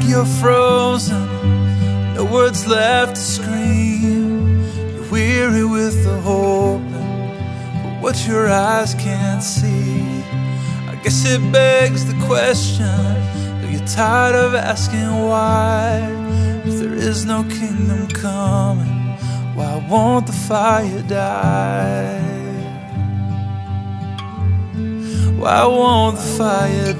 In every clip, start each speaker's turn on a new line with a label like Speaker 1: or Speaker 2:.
Speaker 1: you're frozen, no words left to scream. You're weary with the hoping, but what your eyes can't see. I guess it begs the question, are you tired of asking why? If there is no kingdom coming, why won't the fire die? Why won't the fire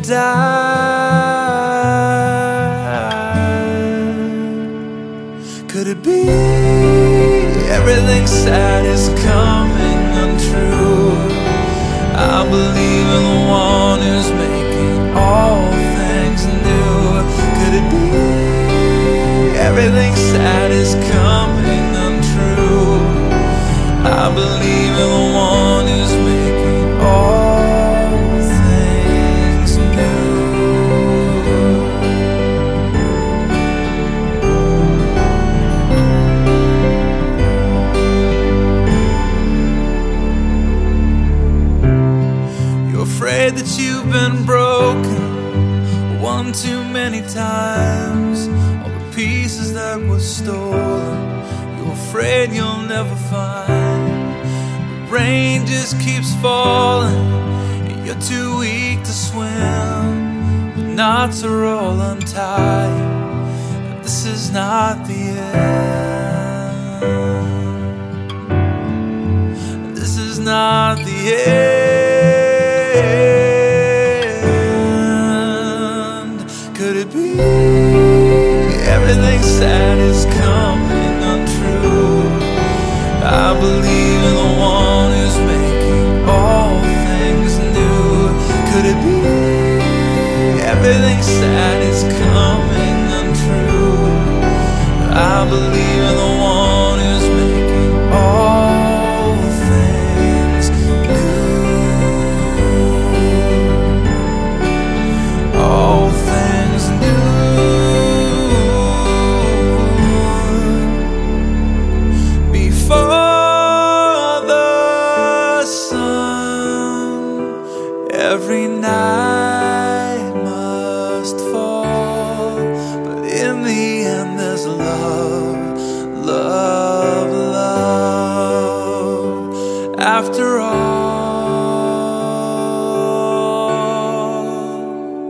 Speaker 1: die? Could it be everything sad is coming untrue? I believe in the one who's making all things new. Could it be everything sad is coming untrue? I believe in the one who's making all things new. You're afraid that you've been broken one too many times, all the pieces that were stolen you're afraid you'll never find. The rain just keeps falling and you're too weak to swim. The knots are all untied and this is not the end. This is not the end. Could it be everything sad is coming untrue? I believe in the one who's making all things new. Could it be everything sad is coming untrue? I believe in the one who's making all things new. All things new. Every night must fall, but in the end there's love, love, love. After all,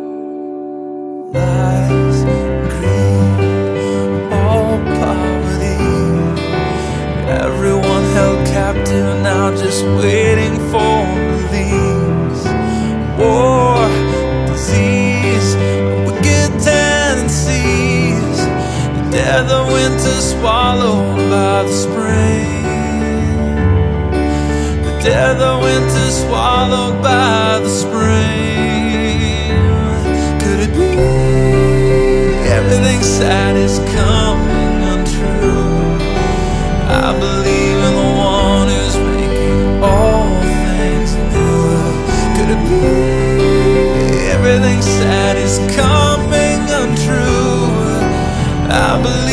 Speaker 1: lies, greed, all poverty, everyone held captive now just waiting for release. War, disease, wicked tendencies, the death of winter swallowed by the spring. The death of winter swallowed by the spring. Could it be everything sad is coming untrue? I believe in the one who's making all things new. Could it be everything sad is coming untrue? I believe